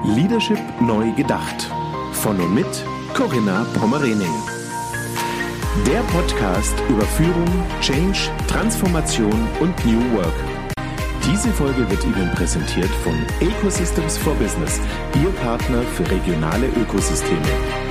Leadership neu gedacht. Von und mit Corinna Pommerening. Der Podcast über Führung, Change, Transformation und New Work. Diese Folge wird Ihnen präsentiert von Ecosystems for Business, Ihr Partner für regionale Ökosysteme.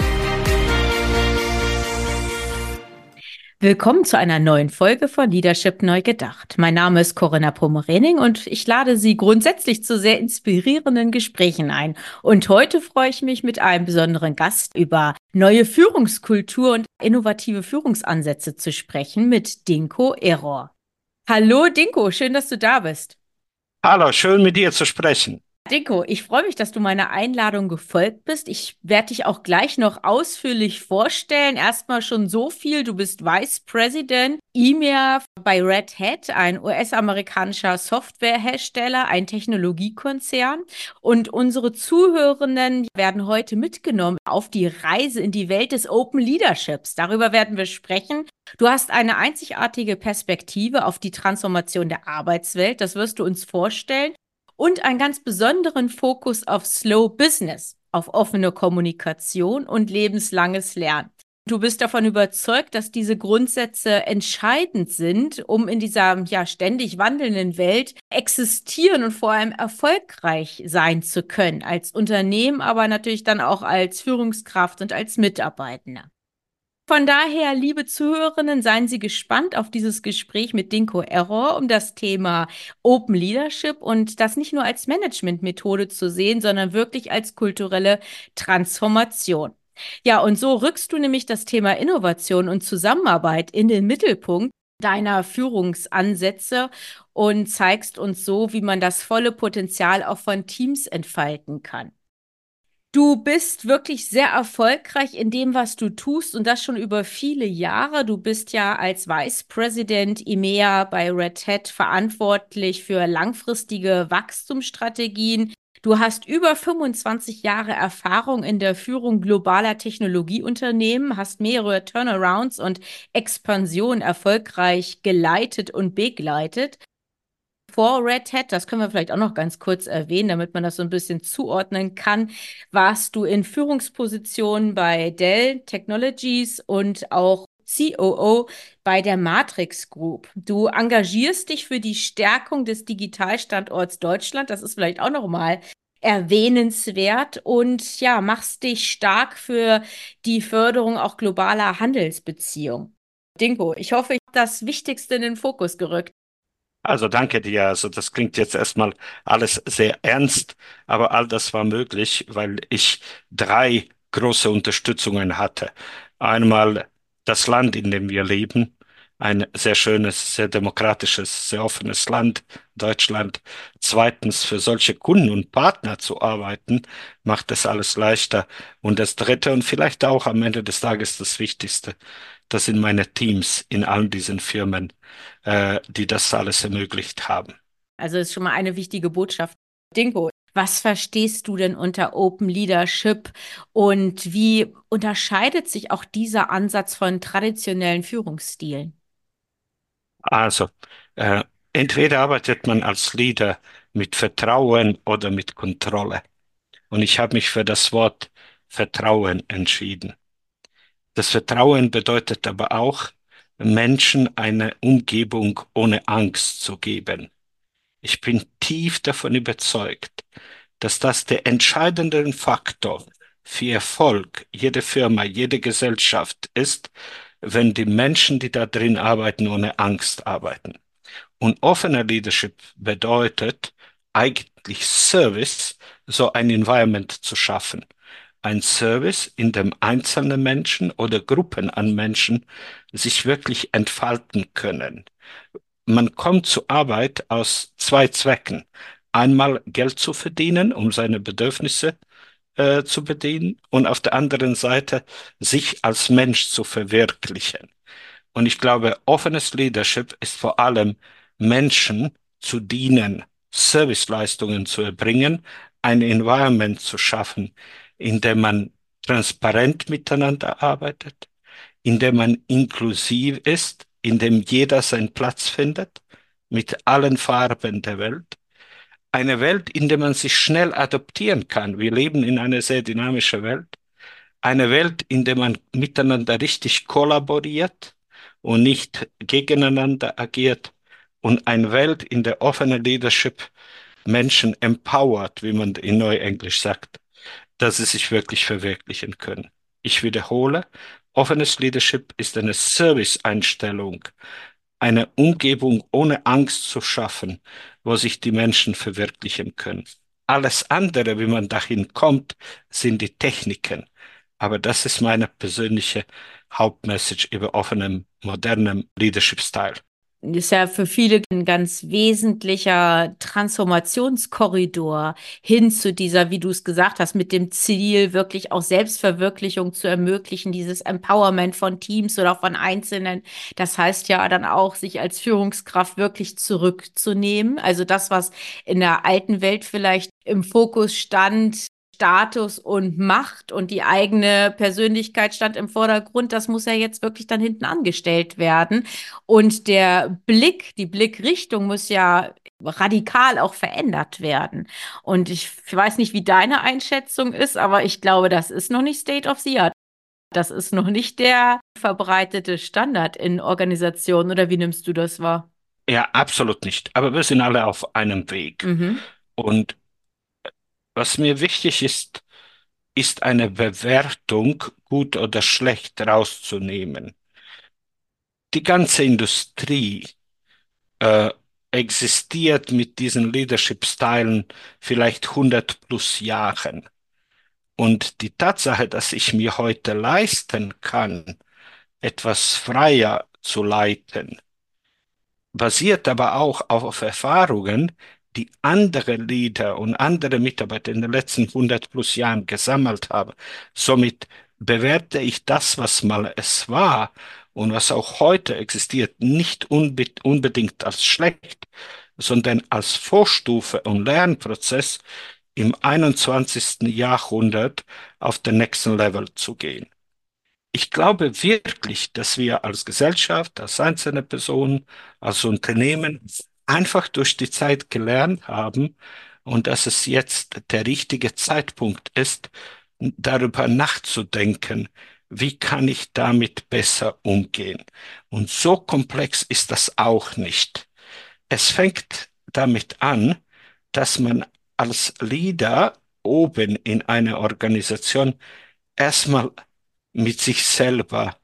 Willkommen zu einer neuen Folge von Leadership neu gedacht. Mein Name ist Corinna Pommerening und ich lade Sie grundsätzlich zu sehr inspirierenden Gesprächen ein. Und heute freue ich mich mit einem besonderen Gast über neue Führungskultur und innovative Führungsansätze zu sprechen mit Dinko Error. Hallo Dinko, schön, dass du da bist. Hallo, schön mit dir zu sprechen. Dinko, ich freue mich, dass du meiner Einladung gefolgt bist. Ich werde dich auch gleich noch ausführlich vorstellen. Erstmal schon so viel. Du bist Vice President EMEA bei Red Hat, ein US-amerikanischer Softwarehersteller, ein Technologiekonzern. Und unsere Zuhörenden werden heute mitgenommen auf die Reise in die Welt des Open Leaderships. Darüber werden wir sprechen. Du hast eine einzigartige Perspektive auf die Transformation der Arbeitswelt. Das wirst du uns vorstellen. Und einen ganz besonderen Fokus auf Slow Business, auf offene Kommunikation und lebenslanges Lernen. Du bist davon überzeugt, dass diese Grundsätze entscheidend sind, um in dieser ständig wandelnden Welt existieren und vor allem erfolgreich sein zu können, als Unternehmen, aber natürlich dann auch als Führungskraft und als Mitarbeitender. Von daher, liebe Zuhörerinnen, seien Sie gespannt auf dieses Gespräch mit Dinko Error um das Thema Open Leadership und das nicht nur als Managementmethode zu sehen, sondern wirklich als kulturelle Transformation. Ja, und so rückst du nämlich das Thema Innovation und Zusammenarbeit in den Mittelpunkt deiner Führungsansätze und zeigst uns so, wie man das volle Potenzial auch von Teams entfalten kann. Du bist wirklich sehr erfolgreich in dem, was du tust und das schon über viele Jahre. Du bist ja als Vice President EMEA bei Red Hat verantwortlich für langfristige Wachstumsstrategien. Du hast über 25 Jahre Erfahrung in der Führung globaler Technologieunternehmen, hast mehrere Turnarounds und Expansionen erfolgreich geleitet und begleitet. Vor Red Hat, das können wir vielleicht auch noch ganz kurz erwähnen, damit man das so ein bisschen zuordnen kann, warst du in Führungspositionen bei Dell Technologies und auch COO bei der Matrix Group. Du engagierst dich für die Stärkung des Digitalstandorts Deutschland. Das ist vielleicht auch noch mal erwähnenswert und ja, machst dich stark für die Förderung auch globaler Handelsbeziehungen. Dinko, ich hoffe, ich habe das Wichtigste in den Fokus gerückt. Also danke dir. Also das klingt jetzt erstmal alles sehr ernst, aber all das war möglich, weil ich drei große Unterstützungen hatte. Einmal das Land, in dem wir leben, ein sehr schönes, sehr demokratisches, sehr offenes Land, Deutschland. Zweitens, für solche Kunden und Partner zu arbeiten, macht das alles leichter. Und das Dritte und vielleicht auch am Ende des Tages das Wichtigste, das sind meine Teams in all diesen Firmen, die das alles ermöglicht haben. Also ist schon mal eine wichtige Botschaft. Dinko, was verstehst du denn unter Open Leadership und wie unterscheidet sich auch dieser Ansatz von traditionellen Führungsstilen? Also, äh, entweder arbeitet man als Leader mit Vertrauen oder mit Kontrolle. Und ich habe mich für das Wort Vertrauen entschieden. Das Vertrauen bedeutet aber auch, Menschen eine Umgebung ohne Angst zu geben. Ich bin tief davon überzeugt, dass das der entscheidende Faktor für Erfolg jeder Firma, jede Gesellschaft ist, wenn die Menschen, die da drin arbeiten, ohne Angst arbeiten. Und offener Leadership bedeutet eigentlich Service, so ein Environment zu schaffen. Ein Service, in dem einzelne Menschen oder Gruppen an Menschen sich wirklich entfalten können. Man kommt zur Arbeit aus zwei Zwecken. Einmal Geld zu verdienen, um seine Bedürfnisse zu bedienen und auf der anderen Seite sich als Mensch zu verwirklichen. Und ich glaube, offenes Leadership ist vor allem Menschen zu dienen, Serviceleistungen zu erbringen, ein Environment zu schaffen, in dem man transparent miteinander arbeitet, in dem man inklusiv ist, in dem jeder seinen Platz findet, mit allen Farben der Welt eine Welt, in der man sich schnell adaptieren kann. Wir leben in einer sehr dynamischen Welt. Eine Welt, in der man miteinander richtig kollaboriert und nicht gegeneinander agiert. Und eine Welt, in der offene Leadership Menschen empowert, wie man in Neuenglisch sagt, dass sie sich wirklich verwirklichen können. Ich wiederhole, offenes Leadership ist eine Service-Einstellung, eine Umgebung ohne Angst zu schaffen, wo sich die Menschen verwirklichen können. Alles andere, wie man dahin kommt, sind die Techniken. Aber das ist meine persönliche Hauptmessage über offenem, modernem Leadership-Style. Ist ja für viele ein ganz wesentlicher Transformationskorridor hin zu dieser, wie du es gesagt hast, mit dem Ziel, wirklich auch Selbstverwirklichung zu ermöglichen, dieses Empowerment von Teams oder von Einzelnen. Das heißt ja dann auch, sich als Führungskraft wirklich zurückzunehmen. Also das, was in der alten Welt vielleicht im Fokus stand, Status und Macht und die eigene Persönlichkeit stand im Vordergrund, das muss ja jetzt wirklich dann hinten angestellt werden. Und der Blick, die Blickrichtung muss ja radikal auch verändert werden. Und ich weiß nicht, wie deine Einschätzung ist, aber ich glaube, das ist noch nicht State of the Art. Das ist noch nicht der verbreitete Standard in Organisationen. Oder wie nimmst du das wahr? Ja, absolut nicht. Aber wir sind alle auf einem Weg. Mhm. Und was mir wichtig ist, ist eine Bewertung, gut oder schlecht, rauszunehmen. Die ganze Industrie äh, existiert mit diesen Leadership-Stylen vielleicht 100 plus Jahren. Und die Tatsache, dass ich mir heute leisten kann, etwas freier zu leiten, basiert aber auch auf Erfahrungen, die andere Leader und andere Mitarbeiter in den letzten 100 plus Jahren gesammelt haben. Somit bewerte ich das, was mal es war und was auch heute existiert, nicht unbedingt als schlecht, sondern als Vorstufe und Lernprozess im 21. Jahrhundert auf den nächsten Level zu gehen. Ich glaube wirklich, dass wir als Gesellschaft, als einzelne Personen, als Unternehmen einfach durch die Zeit gelernt haben und dass es jetzt der richtige Zeitpunkt ist, darüber nachzudenken, wie kann ich damit besser umgehen. Und so komplex ist das auch nicht. Es fängt damit an, dass man als Leader oben in einer Organisation erstmal mit sich selber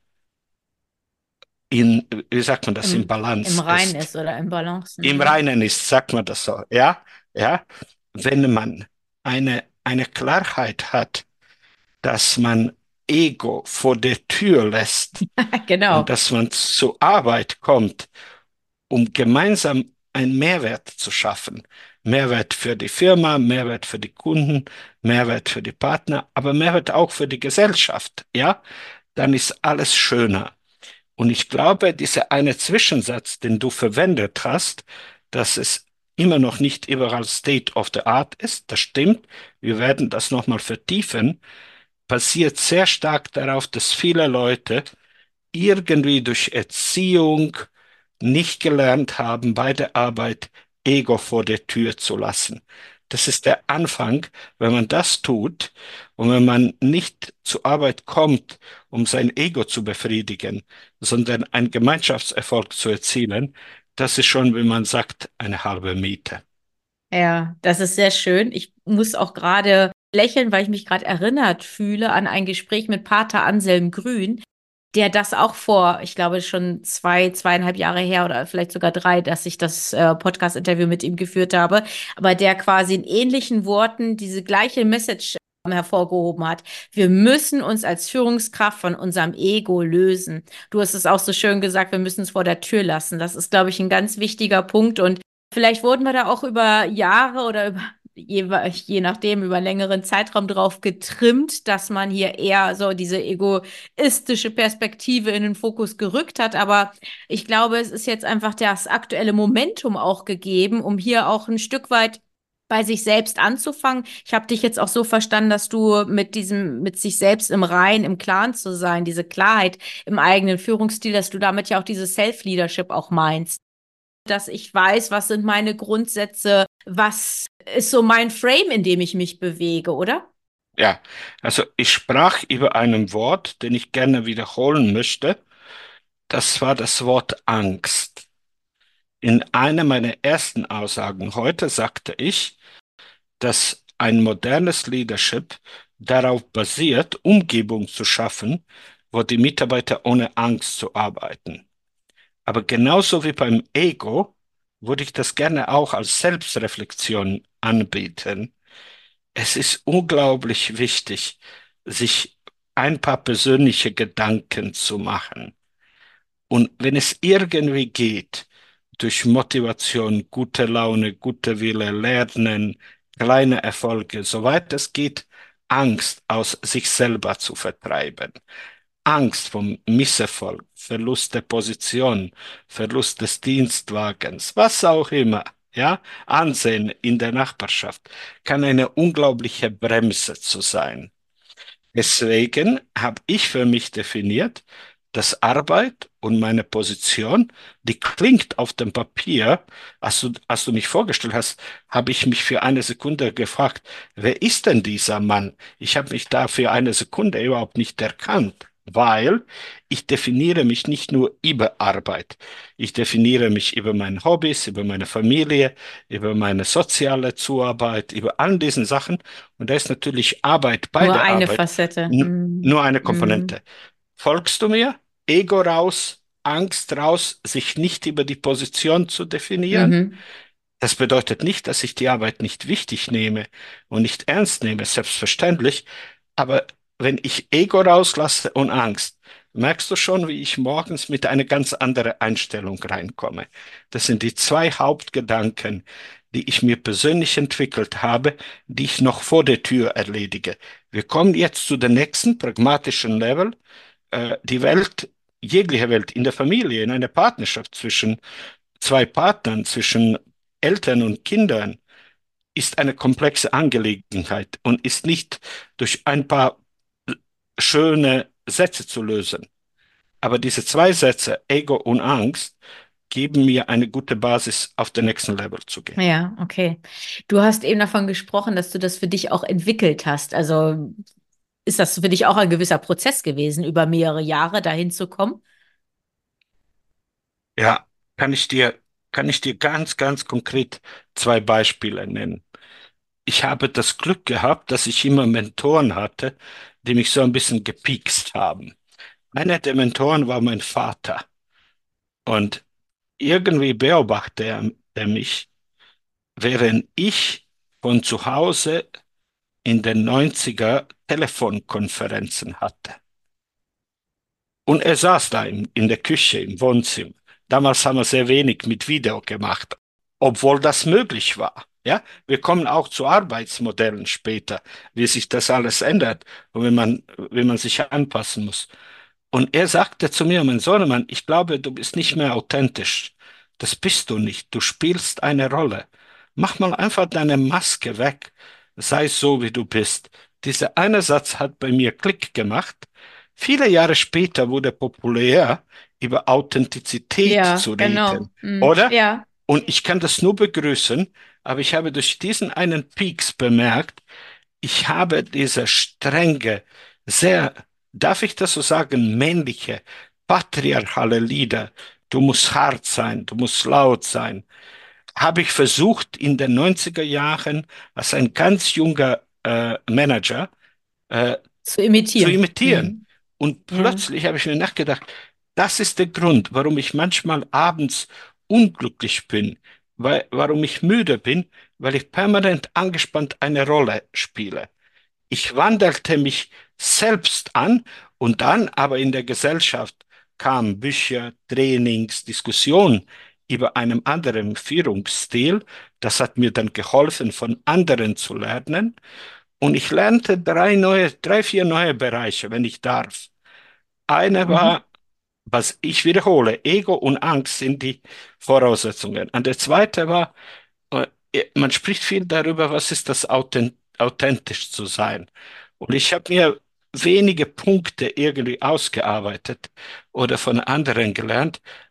wie sagt man das, in Im Balance Reinen ist. ist oder im Balance. Im Mhm. Reinen ist, sagt man das so, ja, ja. Wenn man eine Klarheit hat, dass man Ego vor der Tür lässt und Genau. dass man zur Arbeit kommt, um gemeinsam einen Mehrwert zu schaffen. Mehrwert für die Firma, Mehrwert für die Kunden, Mehrwert für die Partner, aber Mehrwert auch für die Gesellschaft, ja, dann ist alles schöner. Und ich glaube, dieser eine Zwischensatz, den du verwendet hast, dass es immer noch nicht überall State of the Art ist, das stimmt. Wir werden das nochmal vertiefen, basiert sehr stark darauf, dass viele Leute irgendwie durch Erziehung nicht gelernt haben, bei der Arbeit Ego vor der Tür zu lassen. Das ist der Anfang. Wenn man das tut und wenn man nicht zur Arbeit kommt, um sein Ego zu befriedigen, sondern einen Gemeinschaftserfolg zu erzielen, das ist schon, wie man sagt, eine halbe Miete. Ja, das ist sehr schön. Ich muss auch gerade lächeln, weil ich mich gerade erinnert fühle an ein Gespräch mit Pater Anselm Grün, der das auch vor, ich glaube, schon 2,5 Jahre her oder vielleicht sogar 3, dass ich das Podcast-Interview mit ihm geführt habe, aber der quasi in ähnlichen Worten diese gleiche Message hervorgehoben hat. Wir müssen uns als Führungskraft von unserem Ego lösen. Du hast es auch so schön gesagt, wir müssen es vor der Tür lassen. Das ist, glaube ich, ein ganz wichtiger Punkt und vielleicht wurden wir da auch über Jahre oder je nachdem über einen längeren Zeitraum drauf getrimmt, dass man hier eher so diese egoistische Perspektive in den Fokus gerückt hat. Aber ich glaube, es ist jetzt einfach das aktuelle Momentum auch gegeben, um hier auch ein Stück weit bei sich selbst anzufangen. Ich habe dich jetzt auch so verstanden, dass du mit sich selbst im Reinen, im Klaren zu sein, diese Klarheit im eigenen Führungsstil, dass du damit ja auch dieses Self-Leadership auch meinst. dass ich weiß, was sind meine Grundsätze, was ist so mein Frame, in dem ich mich bewege, oder? Ja, also ich sprach über ein Wort, den ich gerne wiederholen möchte. Das war das Wort Angst. In einer meiner ersten Aussagen heute sagte ich, dass ein modernes Leadership darauf basiert, Umgebung zu schaffen, wo die Mitarbeiter ohne Angst zu arbeiten. Aber genauso wie beim Ego würde ich das gerne auch als Selbstreflexion anbieten. Es ist unglaublich wichtig, sich ein paar persönliche Gedanken zu machen. Und wenn es irgendwie geht, durch Motivation, gute Laune, gute Wille, Lernen, kleine Erfolge, soweit es geht, Angst aus sich selber zu vertreiben. Angst vom Misserfolg, Verlust der Position, Verlust des Dienstwagens, was auch immer, ja, Ansehen in der Nachbarschaft, kann eine unglaubliche Bremse zu sein. Deswegen habe ich für mich definiert, dass Arbeit und meine Position, die klingt auf dem Papier, als du mich vorgestellt hast, habe ich mich für eine Sekunde gefragt, wer ist denn dieser Mann? Ich habe mich da für eine Sekunde überhaupt nicht erkannt, weil ich definiere mich nicht nur über Arbeit. Ich definiere mich über meine Hobbys, über meine Familie, über meine soziale Zuarbeit, über all diesen Sachen. Und da ist natürlich Arbeit bei Nur der eine Arbeit Facette. nur eine Mm. Komponente. Folgst du mir? Ego raus, Angst raus, sich nicht über die Position zu definieren. Mhm. Das bedeutet nicht, dass ich die Arbeit nicht wichtig nehme und nicht ernst nehme, selbstverständlich. Aber wenn ich Ego rauslasse und Angst, merkst du schon, wie ich morgens mit einer ganz anderen Einstellung reinkomme. Das sind die zwei Hauptgedanken, die ich mir persönlich entwickelt habe, die ich noch vor der Tür erledige. Wir kommen jetzt zu dem nächsten pragmatischen Level. Die Welt, jegliche Welt in der Familie, in einer Partnerschaft zwischen zwei Partnern, zwischen Eltern und Kindern, ist eine komplexe Angelegenheit und ist nicht durch ein paar schöne Sätze zu lösen. Aber diese zwei Sätze, Ego und Angst, geben mir eine gute Basis, auf den nächsten Level zu gehen. Ja, okay. Du hast eben davon gesprochen, dass du das für dich auch entwickelt hast. Also ist das für dich auch ein gewisser Prozess gewesen, über mehrere Jahre dahin zu kommen? Ja, kann ich dir, kann ich dir ganz, ganz konkret zwei Beispiele nennen. Ich habe das Glück gehabt, dass ich immer Mentoren hatte, die mich so ein bisschen gepiekst haben. Einer der Mentoren war mein Vater. Und irgendwie beobachtet er mich, während ich von zu Hause in den 90er Telefonkonferenzen hatte. Und er saß da in der Küche, im Wohnzimmer. Damals haben wir sehr wenig mit Video gemacht, obwohl das möglich war. Ja, wir kommen auch zu Arbeitsmodellen später, wie sich das alles ändert und wie man sich anpassen muss. Und er sagte zu mir, mein Sohnemann, ich glaube, du bist nicht mehr authentisch. Das bist du nicht. Du spielst eine Rolle. Mach mal einfach deine Maske weg. Sei so, wie du bist. Dieser eine Satz hat bei mir Klick gemacht. Viele Jahre später wurde populär, über Authentizität Ja, zu genau. reden, Hm. oder? Ja. Und ich kann das nur begrüßen, aber ich habe durch diesen einen Pieks bemerkt, ich habe diese strenge, sehr, darf ich das so sagen, männliche, patriarchale Lieder, du musst hart sein, du musst laut sein, habe ich versucht in den 90er Jahren als ein ganz junger Manager äh, Zu zu imitieren. imitieren. Hm. Und Ja. plötzlich habe ich mir nachgedacht, das ist der Grund, warum ich manchmal abends unglücklich bin, warum ich müde bin, weil ich permanent angespannt eine Rolle spiele. Ich wandelte mich selbst an und dann aber in der Gesellschaft kamen Bücher, Trainings, Diskussionen über einen anderen Führungsstil. Das hat mir dann geholfen, von anderen zu lernen. Und ich lernte drei, vier neue Bereiche, wenn ich darf. Eine Mhm. war, was ich wiederhole, Ego und Angst sind die Voraussetzungen. Und der zweite war, äh, man spricht viel darüber, was ist das authentisch zu sein. Und ich habe mir wenige Punkte irgendwie ausgearbeitet oder von anderen gelernt,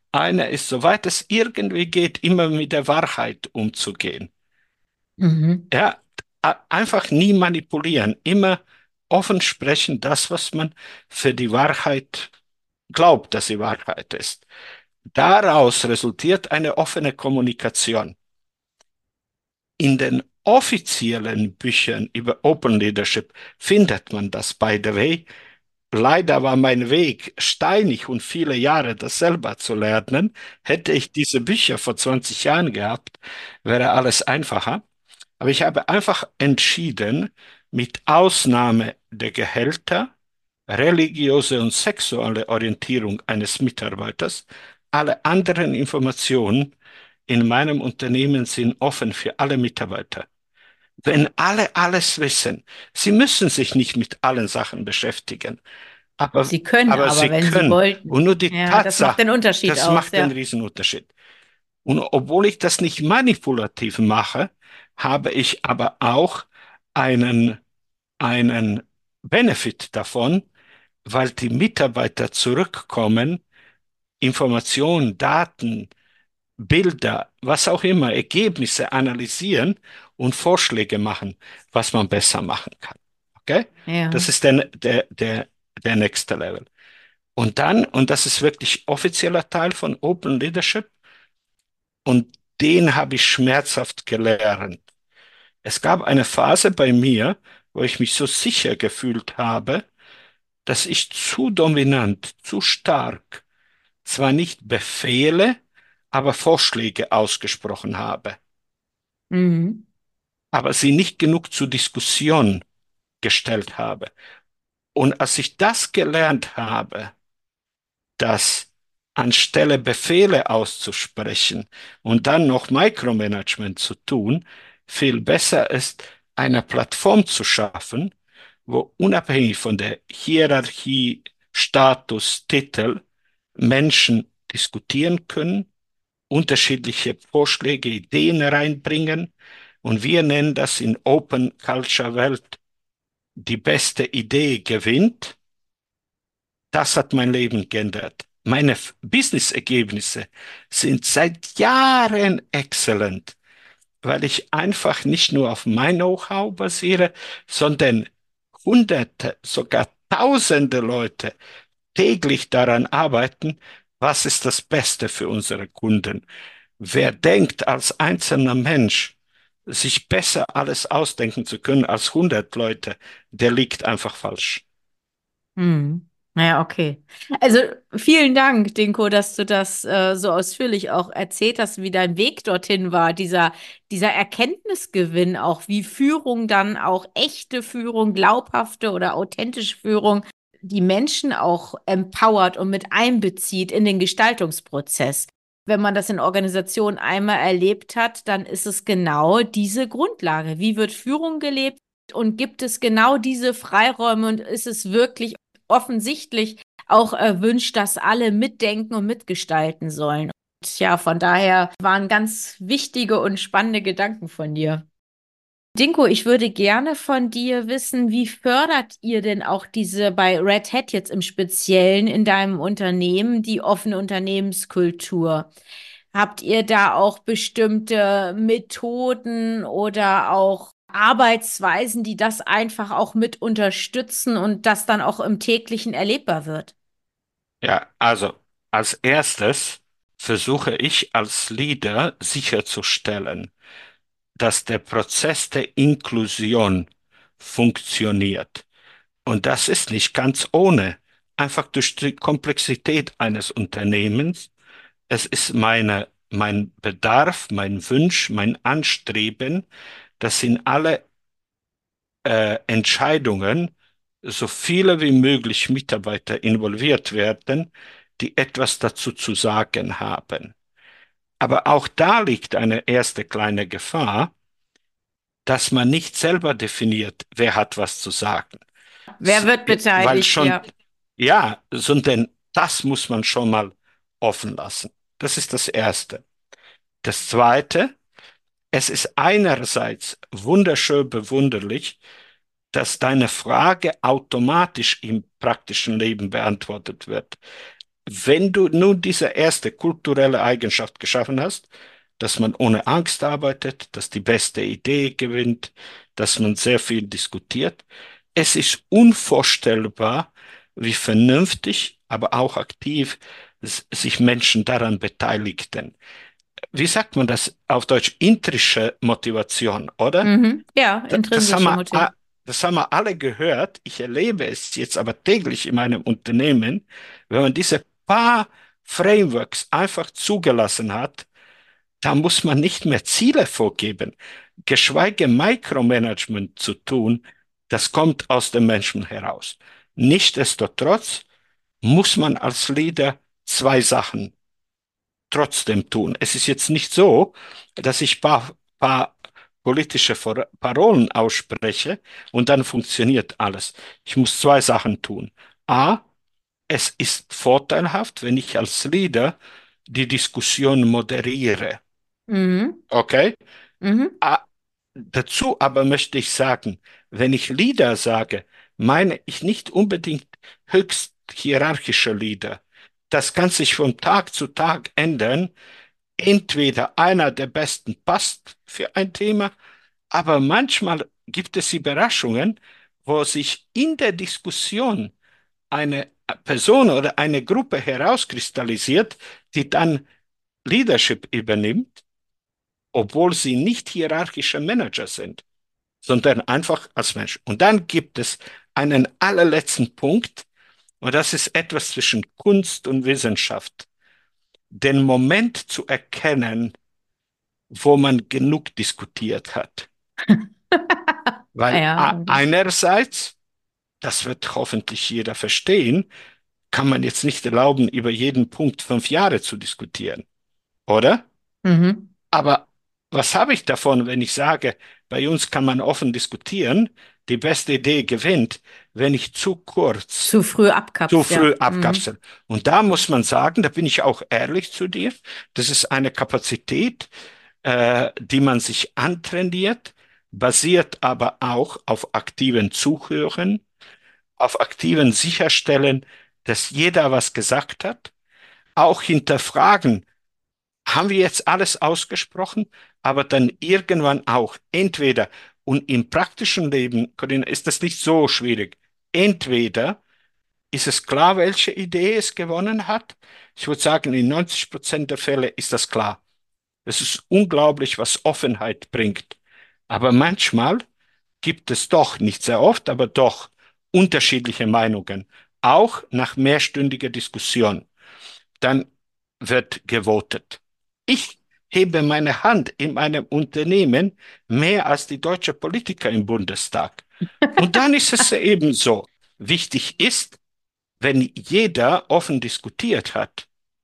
Eine ist, soweit es irgendwie geht, immer mit der Wahrheit umzugehen. Mhm. Ja, einfach nie manipulieren, immer offen sprechen, das, was man für die Wahrheit glaubt, dass sie Wahrheit ist. Daraus resultiert eine offene Kommunikation. In den offiziellen Büchern über Open Leadership findet man das, by the way. Leider war mein Weg steinig und viele Jahre, das selber zu lernen. Hätte ich diese Bücher vor 20 Jahren gehabt, wäre alles einfacher. Aber ich habe einfach entschieden, mit Ausnahme der Gehälter, religiöse und sexuelle Orientierung eines Mitarbeiters, alle anderen Informationen in meinem Unternehmen sind offen für alle Mitarbeiter. Wenn alle alles wissen, sie müssen sich nicht mit allen Sachen beschäftigen, aber, Sie können aber aber, sie wenn Sie können. Und wollten. nur die Ja, das macht Tatsache, den Unterschied das aus, macht den ja. Riesenunterschied. Und obwohl ich das nicht manipulativ mache, habe ich aber auch einen, einen Benefit davon, weil die Mitarbeiter zurückkommen, Informationen, Daten, Bilder, was auch immer, Ergebnisse analysieren und Vorschläge machen, was man besser machen kann. Okay? Das Ja. ist der nächste Level. Und dann, und das ist wirklich offizieller Teil von Open Leadership, und den habe ich schmerzhaft gelernt. Es gab eine Phase bei mir, wo ich mich so sicher gefühlt habe, dass ich zu dominant, zu stark, zwar nicht Befehle, aber Vorschläge ausgesprochen habe, Mhm. aber sie nicht genug zur Diskussion gestellt habe. Und als ich das gelernt habe, dass anstelle Befehle auszusprechen und dann noch Micromanagement zu tun, viel besser ist, eine Plattform zu schaffen, wo unabhängig von der Hierarchie, Status, Titel Menschen diskutieren können, unterschiedliche Vorschläge, Ideen reinbringen. Und wir nennen das in Open Culture Welt die beste Idee gewinnt. Das hat mein Leben geändert. Meine Business-Ergebnisse sind seit Jahren exzellent, weil ich einfach nicht nur auf mein Know-how basiere, sondern Hunderte, sogar Tausende Leute täglich daran arbeiten, was ist das Beste für unsere Kunden. Wer denkt als einzelner Mensch, sich besser alles ausdenken zu können als 100 Leute, der liegt einfach falsch. Hm. Ja, okay. Also vielen Dank, Dinko, dass du das so ausführlich auch erzählt hast, wie dein Weg dorthin war, dieser Erkenntnisgewinn auch, wie Führung dann auch echte Führung, glaubhafte oder authentische Führung, die Menschen auch empowert und mit einbezieht in den Gestaltungsprozess. Wenn man das in Organisationen einmal erlebt hat, dann ist es genau diese Grundlage. Wie wird Führung gelebt? Und gibt es genau diese Freiräume und ist es wirklich offensichtlich auch erwünscht, dass alle mitdenken und mitgestalten sollen? Und ja, von daher waren ganz wichtige und spannende Gedanken von dir. Dinko, ich würde gerne von dir wissen, wie fördert ihr denn auch diese bei Red Hat jetzt im Speziellen in deinem Unternehmen die offene Unternehmenskultur? Habt ihr da auch bestimmte Methoden oder auch Arbeitsweisen, die das einfach auch mit unterstützen und das dann auch im täglichen erlebbar wird? Ja, also als erstes versuche ich als Leader sicherzustellen, dass der Prozess der Inklusion funktioniert. Und das ist nicht ganz ohne, einfach durch die Komplexität eines Unternehmens. Es ist mein Bedarf, mein Wunsch, mein Anstreben, dass in alle Entscheidungen so viele wie möglich Mitarbeiter involviert werden, die etwas dazu zu sagen haben. Aber auch da liegt eine erste kleine Gefahr, dass man nicht selber definiert, wer hat was zu sagen. Wer wird Weil beteiligt? schon, Ja. ja, sondern das muss man schon mal offen lassen. Das ist das Erste. Das Zweite, es ist einerseits wunderschön bewunderlich, dass deine Frage automatisch im praktischen Leben beantwortet wird. wenn du nun diese erste kulturelle Eigenschaft geschaffen hast, dass man ohne Angst arbeitet, dass die beste Idee gewinnt, dass man sehr viel diskutiert, es ist unvorstellbar, wie vernünftig, aber auch aktiv sich Menschen daran beteiligten. Wie sagt man das auf Deutsch? Intrische Motivation, oder? Mhm. Ja, Das haben intrinsische wir, Motive. das haben wir alle gehört. Ich erlebe es jetzt aber täglich in meinem Unternehmen, wenn man diese paar Frameworks einfach zugelassen hat, da muss man nicht mehr Ziele vorgeben, geschweige Micromanagement zu tun. Das kommt aus dem Menschen heraus. Nichtsdestotrotz muss man als Leader zwei Sachen trotzdem tun. Es ist jetzt nicht so, dass ich paar politische Parolen ausspreche und dann funktioniert alles. Ich muss zwei Sachen tun. A, es ist vorteilhaft, wenn ich als Leader die Diskussion moderiere. Mhm. Okay? Mhm. A, dazu aber möchte ich sagen, wenn ich Leader sage, meine ich nicht unbedingt höchst hierarchische Leader. Das kann sich von Tag zu Tag ändern. Entweder einer der Besten passt für ein Thema, aber manchmal gibt es Überraschungen, wo sich in der Diskussion eine Person oder eine Gruppe herauskristallisiert, die dann Leadership übernimmt, obwohl sie nicht hierarchische Manager sind, sondern einfach als Mensch. Und dann gibt es einen allerletzten Punkt, und das ist etwas zwischen Kunst und Wissenschaft, den Moment zu erkennen, wo man genug diskutiert hat. Weil Ja. einerseits, das wird hoffentlich jeder verstehen, kann man jetzt nicht erlauben, über jeden Punkt 5 Jahre zu diskutieren, oder? Mhm. Aber was habe ich davon, wenn ich sage, bei uns kann man offen diskutieren, die beste Idee gewinnt, wenn ich Zu früh zu abkapst, früh ja. Mhm. abkapsel. Und da muss man sagen, da bin ich auch ehrlich zu dir, das ist eine Kapazität, die man sich antrainiert, basiert aber auch auf aktiven Zuhören, auf aktiven Sicherstellen, dass jeder was gesagt hat, auch hinterfragen, haben wir jetzt alles ausgesprochen, aber dann irgendwann auch entweder, und im praktischen Leben, Corinna, ist das nicht so schwierig, entweder ist es klar, welche Idee es gewonnen hat. Ich würde sagen, in 90% der Fälle ist das klar. Es ist unglaublich, was Offenheit bringt. Aber manchmal gibt es doch, nicht sehr oft, aber doch unterschiedliche Meinungen, auch nach mehrstündiger Diskussion. Dann wird gewotet. Ich hebe meine Hand in meinem Unternehmen mehr als die deutsche Politiker im Bundestag. Und dann ist es eben so. Wichtig ist, wenn jeder offen diskutiert hat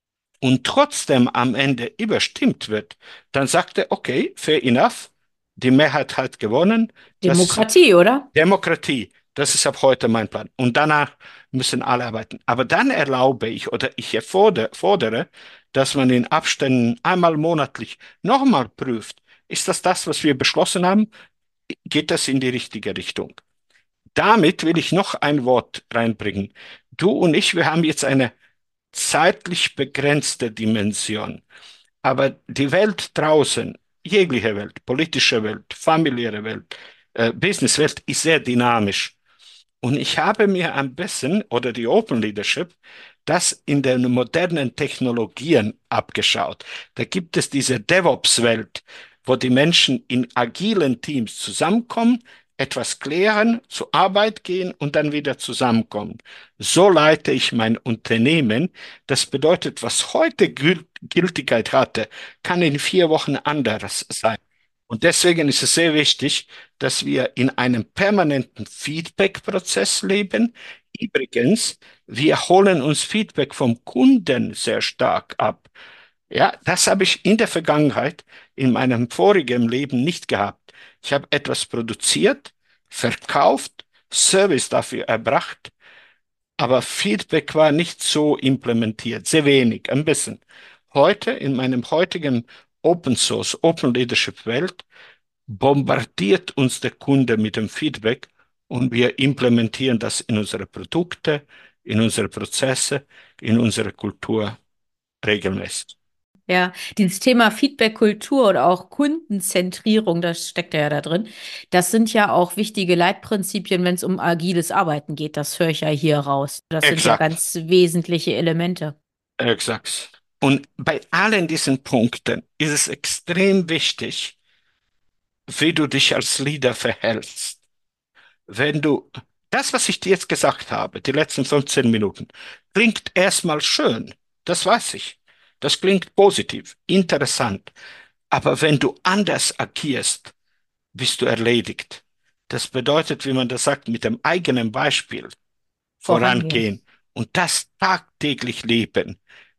und trotzdem am Ende überstimmt wird, dann sagt er, okay, fair enough, die Mehrheit hat gewonnen, das ist Demokratie, oder? Demokratie, das ist ab heute mein Plan. Und danach müssen alle arbeiten. Aber dann erlaube ich oder ich fordere, dass man in Abständen einmal monatlich nochmal prüft, ist das das, was wir beschlossen haben? Geht das in die richtige Richtung? Damit will ich noch ein Wort reinbringen. Du und ich, wir haben jetzt eine zeitlich begrenzte Dimension. Aber die Welt draußen, jegliche Welt, politische Welt, familiäre Welt, Businesswelt ist sehr dynamisch. Und ich habe mir am besten, oder die Open Leadership, das in den modernen Technologien abgeschaut. Da gibt es diese DevOps-Welt, wo die Menschen in agilen Teams zusammenkommen, etwas klären, zur Arbeit gehen und dann wieder zusammenkommen. So leite ich mein Unternehmen. Das bedeutet, was heute Gültigkeit hatte, kann in 4 Wochen anders sein. Und deswegen ist es sehr wichtig, dass wir in einem permanenten Feedback-Prozess leben. Übrigens, wir holen uns Feedback vom Kunden sehr stark ab. Ja, das habe ich in der Vergangenheit in meinem vorigen Leben nicht gehabt. Ich habe etwas produziert, verkauft, Service dafür erbracht, aber Feedback war nicht so implementiert, sehr wenig, ein bisschen. Heute, in meinem heutigen Open Source, Open Leadership Welt, bombardiert uns der Kunde mit dem Feedback und wir implementieren das in unsere Produkte, in unsere Prozesse, in unserer Kultur regelmäßig. Ja, dieses Thema Feedback-Kultur oder auch Kundenzentrierung, das steckt ja da drin. Das sind ja auch wichtige Leitprinzipien, wenn es um agiles Arbeiten geht. Das höre ich ja hier raus. Das sind ja Exakt, ganz wesentliche Elemente. exakt. Und bei allen diesen Punkten ist es extrem wichtig, wie du dich als Leader verhältst. Wenn du das, was ich dir jetzt gesagt habe, die letzten 15 Minuten, klingt erstmal schön, das weiß ich. Das klingt positiv, interessant. Aber wenn du anders agierst, bist du erledigt. Das bedeutet, wie man das sagt, mit dem eigenen Beispiel Vorangehen. vorangehen und das tagtäglich leben.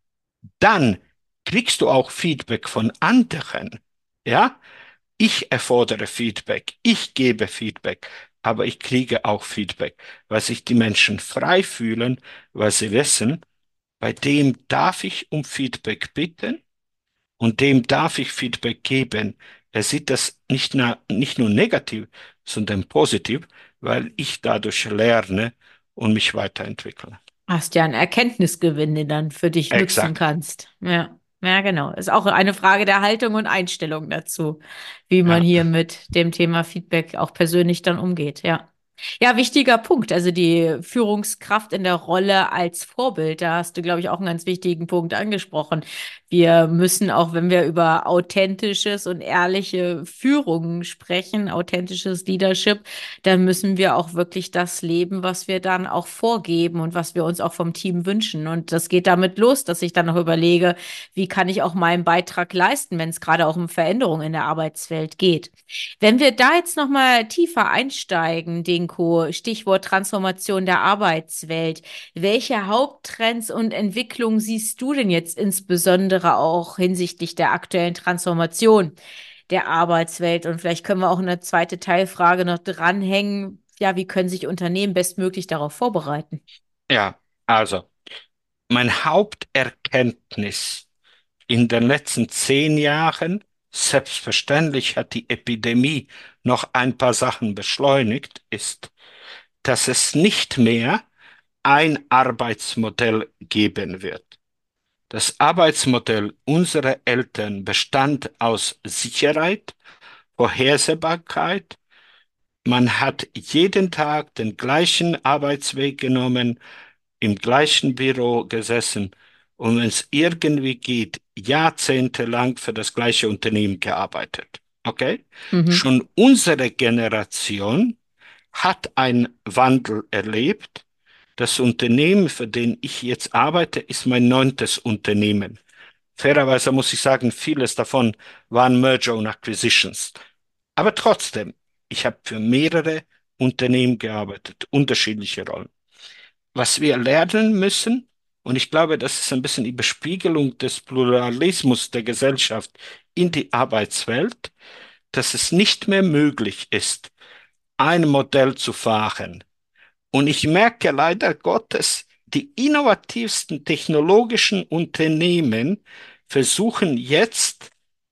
Dann kriegst du auch Feedback von anderen. Ja? Ich erfordere Feedback, ich gebe Feedback, aber ich kriege auch Feedback, weil sich die Menschen frei fühlen, weil sie wissen, bei dem darf ich um Feedback bitten und dem darf ich Feedback geben. Er sieht das nicht nur negativ, sondern positiv, weil ich dadurch lerne und mich weiterentwickle. Hast ja einen Erkenntnisgewinn, den du dann für dich nutzen Exakt. kannst. Ja, ja, genau. Ist auch eine Frage der Haltung und Einstellung dazu, wie man Ja, hier mit dem Thema Feedback auch persönlich dann umgeht. Ja. Ja, wichtiger Punkt. Also die Führungskraft in der Rolle als Vorbild, da hast du, glaube ich, auch einen ganz wichtigen Punkt angesprochen. Wir müssen auch, wenn wir über authentisches und ehrliche Führung sprechen, authentisches Leadership, dann müssen wir auch wirklich das leben, was wir dann auch vorgeben und was wir uns auch vom Team wünschen. Und das geht damit los, dass ich dann noch überlege, wie kann ich auch meinen Beitrag leisten, wenn es gerade auch um Veränderungen in der Arbeitswelt geht. Wenn wir da jetzt noch mal tiefer einsteigen, Dinko, Stichwort Transformation der Arbeitswelt, welche Haupttrends und Entwicklungen siehst du denn jetzt insbesondere auch hinsichtlich der aktuellen Transformation der Arbeitswelt? Und vielleicht können wir auch eine zweite Teilfrage noch dranhängen. Ja, wie können sich Unternehmen bestmöglich darauf vorbereiten? ja, also mein Haupterkenntnis in den letzten 10 Jahren, selbstverständlich hat die Epidemie noch ein paar Sachen beschleunigt, ist, dass es nicht mehr ein Arbeitsmodell geben wird. Das Arbeitsmodell unserer Eltern bestand aus Sicherheit, Vorhersehbarkeit. Man hat jeden Tag den gleichen Arbeitsweg genommen, im gleichen Büro gesessen und wenn es irgendwie geht, jahrzehntelang für das gleiche Unternehmen gearbeitet. Okay? Mhm. Schon unsere Generation hat einen Wandel erlebt. Das Unternehmen, für den ich jetzt arbeite, ist mein 9. Unternehmen. Fairerweise muss ich sagen, vieles davon waren Merger und Acquisitions. Aber trotzdem, ich habe für mehrere Unternehmen gearbeitet, unterschiedliche Rollen. Was wir lernen müssen, und ich glaube, das ist ein bisschen die Bespiegelung des Pluralismus der Gesellschaft in die Arbeitswelt, dass es nicht mehr möglich ist, ein Modell zu fahren. Und ich merke leider Gottes, die innovativsten technologischen Unternehmen versuchen jetzt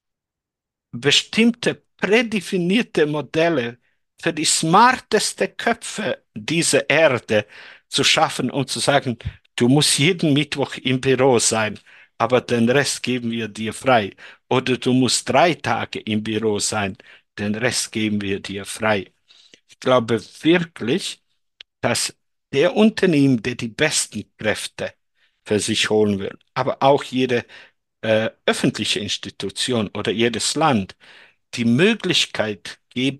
bestimmte prädefinierte Modelle für die smarteste Köpfe dieser Erde zu schaffen und zu sagen, du musst jeden Mittwoch im Büro sein, aber den Rest geben wir dir frei. Oder du musst 3 Tage im Büro sein, den Rest geben wir dir frei. Ich glaube wirklich, dass der Unternehmen, der die besten Kräfte für sich holen will, aber auch jede öffentliche Institution oder jedes Land die Möglichkeit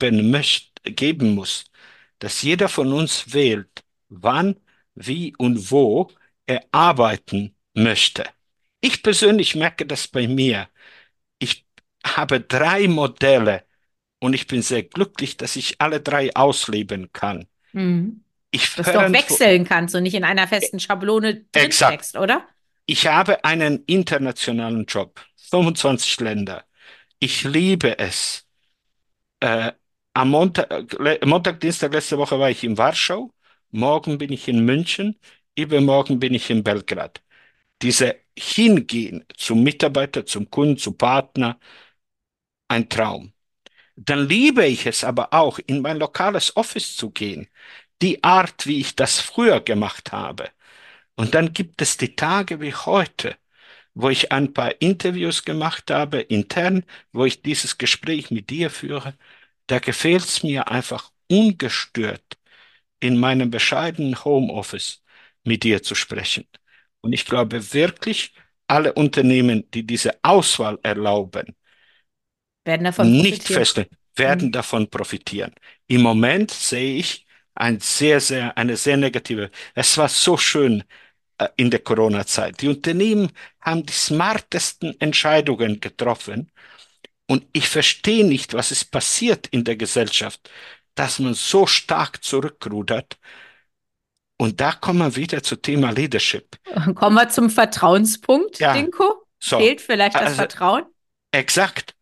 geben muss, dass jeder von uns wählt, wann, wie und wo er arbeiten möchte. Ich persönlich merke das bei mir. Ich habe 3 Modelle und ich bin sehr glücklich, dass ich alle 3 ausleben kann. Mhm. Ich Dass du auch verantwo wechseln kannst und nicht in einer festen Schablone exakt. drinsteckst, oder? Ich habe einen internationalen Job, 25 Länder. Ich liebe es. Äh, Montag, Dienstag letzte Woche war ich in Warschau. Morgen bin ich in München. Übermorgen bin ich in Belgrad. Diese Hingehen zum Mitarbeiter, zum Kunden, zum Partner, ein Traum. Dann liebe ich es aber auch, in mein lokales Office zu gehen. Die Art, wie ich das früher gemacht habe. Und dann gibt es die Tage wie heute, wo ich ein paar Interviews gemacht habe, intern, wo ich dieses Gespräch mit dir führe. Da gefällt es mir einfach ungestört, in meinem bescheidenen Homeoffice mit dir zu sprechen. Und ich glaube wirklich, alle Unternehmen, die diese Auswahl erlauben, Werden davon nicht profitieren. feste, werden Mhm. davon profitieren. Im Moment sehe ich eine sehr negative. Es war so schön in der Corona-Zeit. Die Unternehmen haben die smartesten Entscheidungen getroffen. Und ich verstehe nicht, was ist passiert in der Gesellschaft, dass man so stark zurückrudert. Und da kommen wir wieder zum Thema Leadership. Kommen wir zum Vertrauenspunkt, Ja, Dinko. so. Fehlt vielleicht das Also Vertrauen? exakt.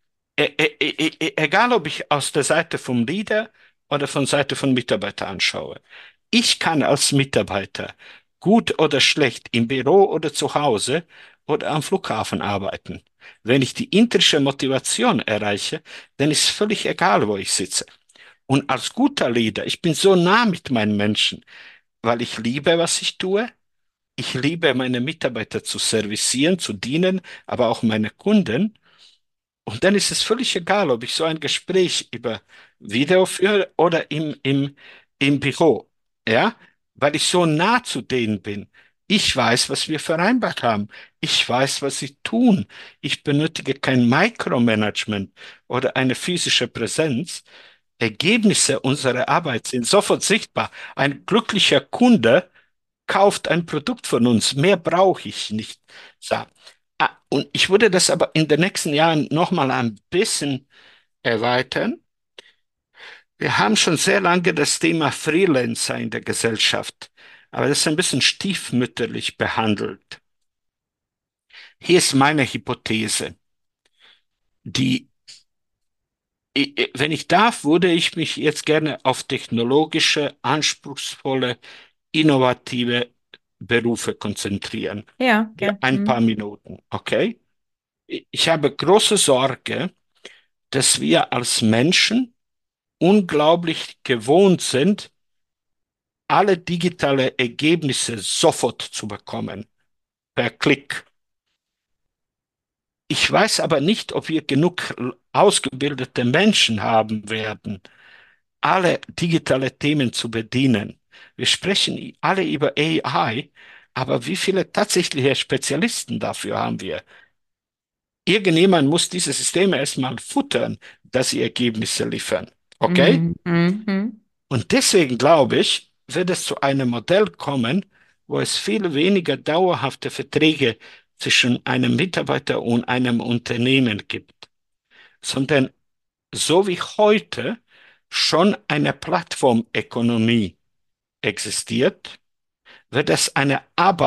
Egal, ob ich aus der Seite vom Leader oder von Seite von Mitarbeiter anschaue. Ich kann als Mitarbeiter gut oder schlecht im Büro oder zu Hause oder am Flughafen arbeiten. Wenn ich die intrinsische Motivation erreiche, dann ist völlig egal, wo ich sitze. Und als guter Leader, ich bin so nah mit meinen Menschen, weil ich liebe, was ich tue. Ich liebe, meine Mitarbeiter zu servicieren, zu dienen, aber auch meine Kunden. Und dann ist es völlig egal, ob ich so ein Gespräch über Video führe oder im Büro. Ja, weil ich so nah zu denen bin. Ich weiß, was wir vereinbart haben. Ich weiß, was sie tun. Ich benötige kein Micromanagement oder eine physische Präsenz. Ergebnisse unserer Arbeit sind sofort sichtbar. Ein glücklicher Kunde kauft ein Produkt von uns. Mehr brauche ich nicht. So. Und ich würde das aber in den nächsten Jahren nochmal ein bisschen erweitern. Wir haben schon sehr lange das Thema Freelancer in der Gesellschaft, aber das ist ein bisschen stiefmütterlich behandelt. Hier ist meine Hypothese. Die, wenn ich darf, würde ich mich jetzt gerne auf technologische, anspruchsvolle, innovative Berufe konzentrieren. Ja, Für gern. ein paar Mhm. Minuten, okay? Ich habe große Sorge, dass wir als Menschen unglaublich gewohnt sind, alle digitale Ergebnisse sofort zu bekommen, per Klick. Ich weiß aber nicht, ob wir genug ausgebildete Menschen haben werden, alle digitale Themen zu bedienen. Wir sprechen alle über AI, aber wie viele tatsächliche Spezialisten dafür haben wir? Irgendjemand muss diese Systeme erstmal futtern, dass sie Ergebnisse liefern. Okay? Mhm. Mhm. Und deswegen glaube ich, wird es zu einem Modell kommen, wo es viel weniger dauerhafte Verträge zwischen einem Mitarbeiter und einem Unternehmen gibt, sondern so wie heute schon eine Plattformökonomie existiert, wird es eine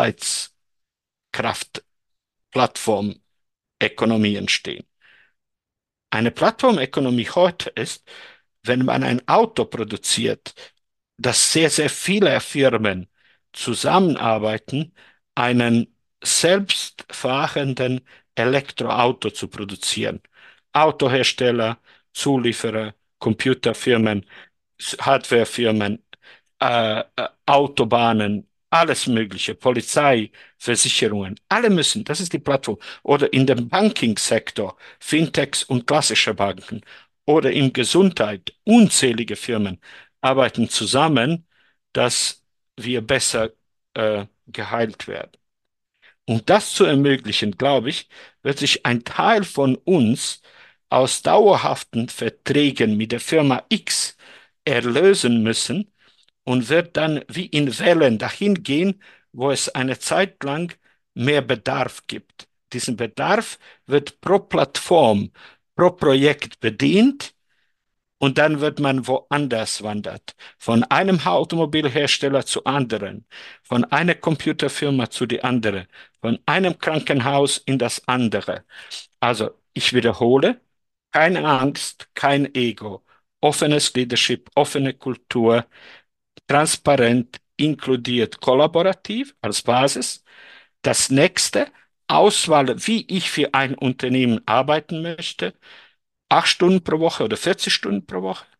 Arbeitskraftplattformökonomie entstehen. Eine Plattformökonomie heute ist, wenn man ein Auto produziert, dass sehr, sehr viele Firmen zusammenarbeiten, einen selbstfahrenden Elektroauto zu produzieren. Autohersteller, Zulieferer, Computerfirmen, Hardwarefirmen, Autobahnen, alles Mögliche, Polizei, Versicherungen, alle müssen, das ist die Plattform. Oder in dem Banking-Sektor, Fintechs und klassische Banken. Oder in Gesundheit, unzählige Firmen arbeiten zusammen, dass wir besser geheilt werden. Um das zu ermöglichen, glaube ich, wird sich ein Teil von uns aus dauerhaften Verträgen mit der Firma X erlösen müssen und wird dann wie in Wellen dahin gehen, wo es eine Zeit lang mehr Bedarf gibt. Diesen Bedarf wird pro Plattform, pro Projekt bedient und dann wird man woanders wandert. Von einem Automobilhersteller zu anderen, von einer Computerfirma zu die andere, von einem Krankenhaus in das andere. Also, ich wiederhole, keine Angst, kein Ego, offenes Leadership, offene Kultur, transparent, inkludiert, kollaborativ als Basis. Das nächste, Auswahl, wie ich für ein Unternehmen arbeiten möchte, 8 Stunden pro Woche oder 40 Stunden pro Woche.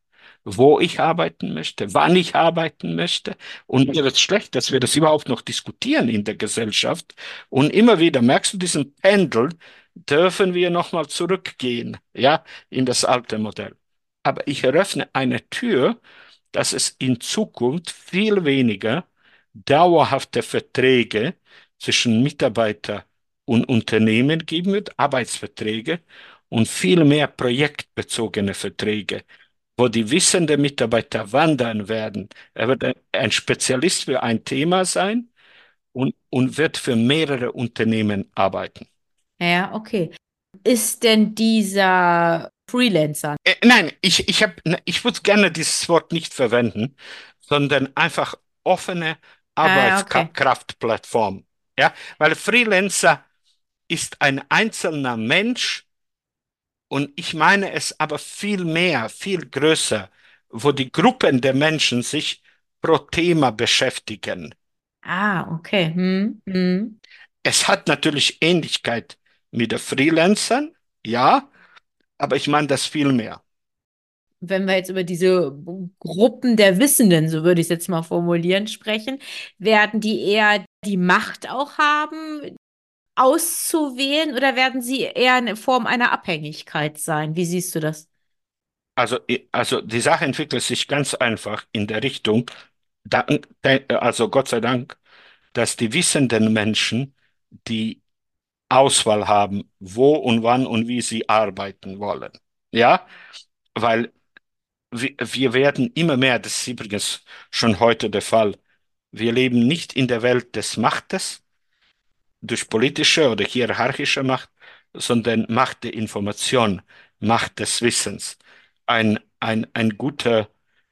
wo ich arbeiten möchte, wann ich arbeiten möchte. Und mir wird schlecht, dass wir das überhaupt noch diskutieren in der Gesellschaft. Und immer wieder merkst du diesen Pendel, dürfen wir nochmal zurückgehen, ja, in das alte Modell. Aber ich eröffne eine Tür, dass es in Zukunft viel weniger dauerhafte Verträge zwischen Mitarbeiter und Unternehmen geben wird, Arbeitsverträge, und viel mehr projektbezogene Verträge, wo die wissenden Mitarbeiter wandern werden. Er wird ein Spezialist für ein Thema sein und wird für mehrere Unternehmen arbeiten. Ja, okay. Ist denn dieser Freelancer? Nein, ich würde gerne dieses Wort nicht verwenden, sondern einfach offene Ah, okay. Arbeitskraftplattform. Ja, weil Freelancer ist ein einzelner Mensch und ich meine es aber viel mehr, viel größer, wo die Gruppen der Menschen sich pro Thema beschäftigen. Ah, okay. Hm. Es hat natürlich Ähnlichkeit mit den Freelancern, ja, aber ich meine das viel mehr. Wenn wir jetzt über diese Gruppen der Wissenden, so würde ich es jetzt mal formulieren, sprechen, werden die eher die Macht auch haben, auszuwählen, oder werden sie eher in Form einer Abhängigkeit sein? Wie siehst du das? Also die Sache entwickelt sich ganz einfach in der Richtung, also Gott sei Dank, dass die wissenden Menschen die Auswahl haben, wo und wann und wie sie arbeiten wollen. Ja, weil wir werden immer mehr, das ist übrigens schon heute der Fall, wir leben nicht in der Welt des Machtes, durch politische oder hierarchische Macht, sondern Macht der Information, Macht des Wissens. Ein guter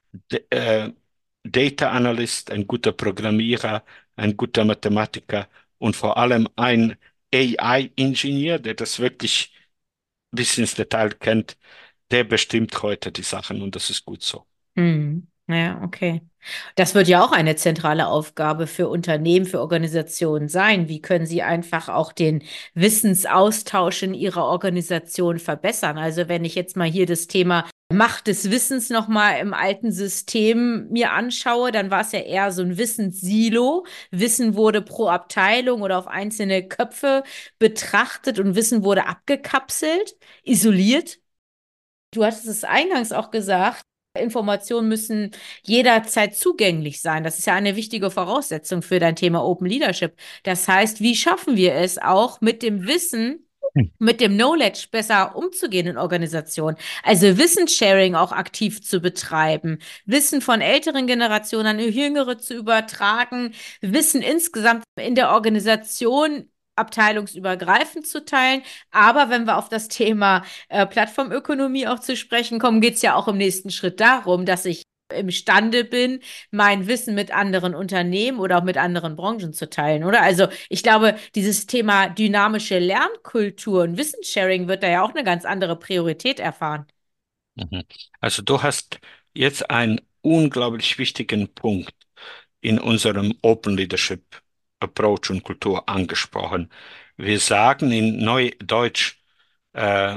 Data Analyst, ein guter Programmierer, ein guter Mathematiker und vor allem ein AI-Ingenieur, der das wirklich bis ins Detail kennt, der bestimmt heute die Sachen und das ist gut so. Hm. Ja, okay. Das wird ja auch eine zentrale Aufgabe für Unternehmen, für Organisationen sein. Wie können sie einfach auch den Wissensaustausch in ihrer Organisation verbessern? Also wenn ich jetzt mal hier das Thema Macht des Wissens nochmal im alten System mir anschaue, dann war es ja eher so ein Wissenssilo. Wissen wurde pro Abteilung oder auf einzelne Köpfe betrachtet und Wissen wurde abgekapselt, isoliert. Du hattest es eingangs auch gesagt, Informationen müssen jederzeit zugänglich sein. Das ist ja eine wichtige Voraussetzung für dein Thema Open Leadership. Das heißt, wie schaffen wir es auch mit dem Wissen, mit dem Knowledge besser umzugehen in Organisationen? Also Wissenssharing auch aktiv zu betreiben, Wissen von älteren Generationen an jüngere zu übertragen, Wissen insgesamt in der Organisation abteilungsübergreifend zu teilen. Aber wenn wir auf das Thema Plattformökonomie auch zu sprechen kommen, geht es ja auch im nächsten Schritt darum, dass ich imstande bin, mein Wissen mit anderen Unternehmen oder auch mit anderen Branchen zu teilen, oder? Also ich glaube, dieses Thema dynamische Lernkultur und Wissenssharing wird da ja auch eine ganz andere Priorität erfahren. Mhm. Also du hast jetzt einen unglaublich wichtigen Punkt in unserem Open Leadership Approach und Kultur angesprochen. Wir sagen in Neudeutsch, äh,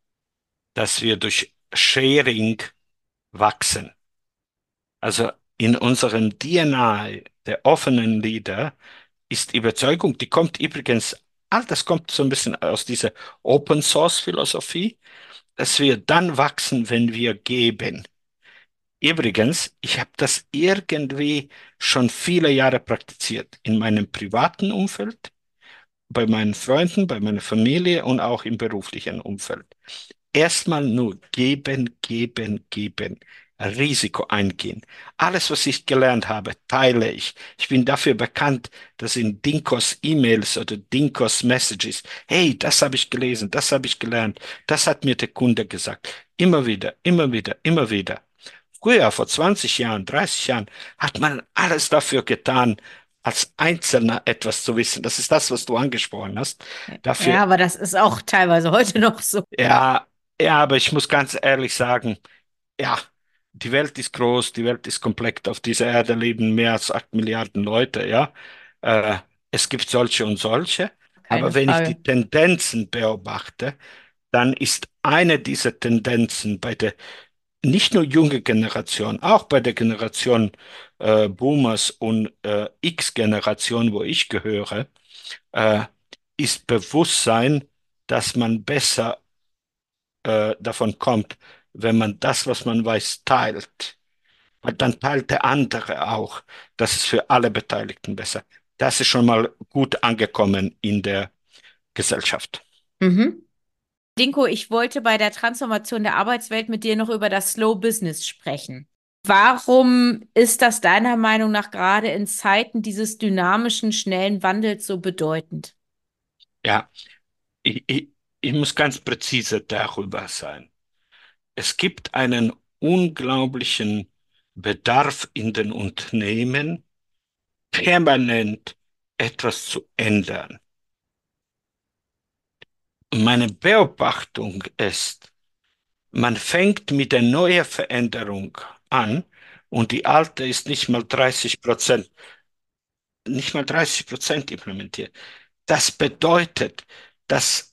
dass wir durch Sharing wachsen. Also in unserem DNA der offenen Leader ist Überzeugung, die kommt übrigens, all das kommt so ein bisschen aus dieser Open Source Philosophie, dass wir dann wachsen, wenn wir geben. Übrigens, ich habe das irgendwie schon viele Jahre praktiziert in meinem privaten Umfeld, bei meinen Freunden, bei meiner Familie und auch im beruflichen Umfeld. Erstmal nur geben, geben, geben. Risiko eingehen. Alles, was ich gelernt habe, teile ich. Ich bin dafür bekannt, dass in Dinkos E-Mails oder Dinkos Messages, hey, das habe ich gelesen, das habe ich gelernt, das hat mir der Kunde gesagt. Immer wieder, immer wieder, immer wieder. Früher, vor 20 Jahren, 30 Jahren, hat man alles dafür getan, als Einzelner etwas zu wissen. Das ist das, was du angesprochen hast. Dafür, Ja, aber das ist auch teilweise heute noch so. ja, ja, aber ich muss ganz ehrlich sagen, ja, die Welt ist groß, die Welt ist komplex. Auf dieser Erde leben mehr als 8 Milliarden Leute, ja. Äh, Es gibt solche und solche. Keine Aber wenn ich die Frage. Tendenzen beobachte, dann ist eine dieser Tendenzen bei der nicht nur junge Generation, auch bei der Generation Boomers und X-Generation, wo ich gehöre, äh, ist Bewusstsein, dass man besser davon kommt, wenn man das, was man weiß, teilt. Weil dann teilt der andere auch. Das ist für alle Beteiligten besser. Das ist schon mal gut angekommen in der Gesellschaft. Mhm. Dinko, ich wollte bei der Transformation der Arbeitswelt mit dir noch über das Slow Business sprechen. Warum ist das deiner Meinung nach gerade in Zeiten dieses dynamischen, schnellen Wandels so bedeutend? Ja, ich, ich, ich muss ganz präzise darüber sein. Es gibt einen unglaublichen Bedarf in den Unternehmen, permanent etwas zu ändern. Meine Beobachtung ist, man fängt mit der neuen Veränderung an und die alte ist nicht mal 30% implementiert. Das bedeutet, dass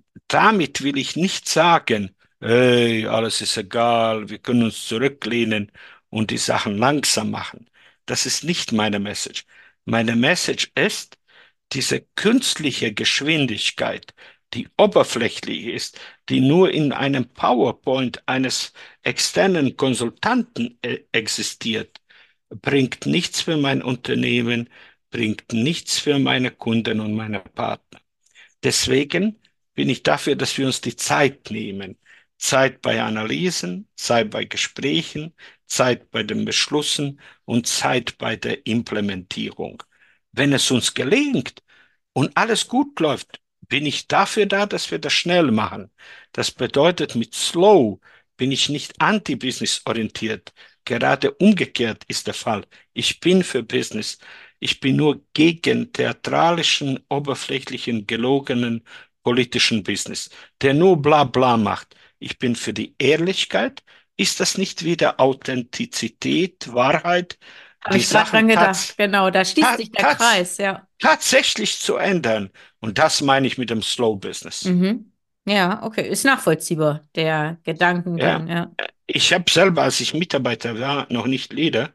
damit will ich nicht sagen, hey, alles ist egal, wir können uns zurücklehnen und die Sachen langsam machen. Das ist nicht meine Message. Meine Message ist, diese künstliche Geschwindigkeit, die oberflächlich ist, die nur in einem PowerPoint eines externen Konsultanten existiert, bringt nichts für mein Unternehmen, bringt nichts für meine Kunden und meine Partner. Deswegen bin ich dafür, dass wir uns die Zeit nehmen. Zeit bei Analysen, Zeit bei Gesprächen, Zeit bei den Beschlüssen und Zeit bei der Implementierung. Wenn es uns gelingt und alles gut läuft, bin ich dafür da, dass wir das schnell machen. Das bedeutet, mit Slow bin ich nicht anti-Business orientiert. Gerade umgekehrt ist der Fall. Ich bin für Business. Ich bin nur gegen theatralischen, oberflächlichen, gelogenen politischen Business, der nur bla bla macht. Ich bin für die Ehrlichkeit. Ist das nicht wieder Authentizität, Wahrheit, Habe die ich gerade dran Sachen gedacht. Genau, da schließt sich der tats Kreis, ja. tatsächlich zu ändern? Und das meine ich mit dem Slow Business. Mhm. Ja, okay, ist nachvollziehbar, der Ja, Gedankengang, ja. ich habe selber, als ich Mitarbeiter war, noch nicht Leader,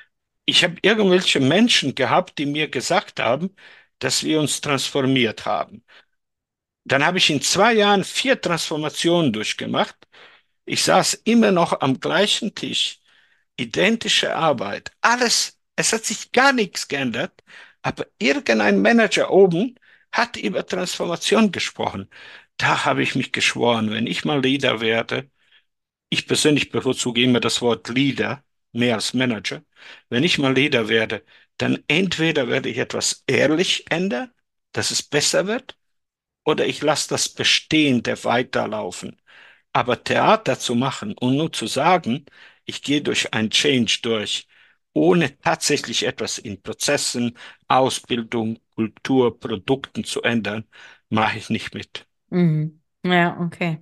ich habe irgendwelche Menschen gehabt, die mir gesagt haben, dass wir uns transformiert haben. Dann habe ich in 2 Jahren 4 Transformationen durchgemacht. Ich saß immer noch am gleichen Tisch, identische Arbeit, alles, es hat sich gar nichts geändert, aber irgendein Manager oben hat über Transformation gesprochen. Da habe ich mich geschworen, wenn ich mal Leader werde, ich persönlich bevorzuge immer das Wort Leader mehr als Manager. Wenn ich mal Leader werde, dann entweder werde ich etwas ehrlich ändern, dass es besser wird, oder ich lasse das Bestehende weiterlaufen. Aber Theater zu machen und nur zu sagen, ich gehe durch ein Change durch, ohne tatsächlich etwas in Prozessen, Ausbildung, Kultur, Produkten zu ändern, mache ich nicht mit. Mhm. Ja, okay.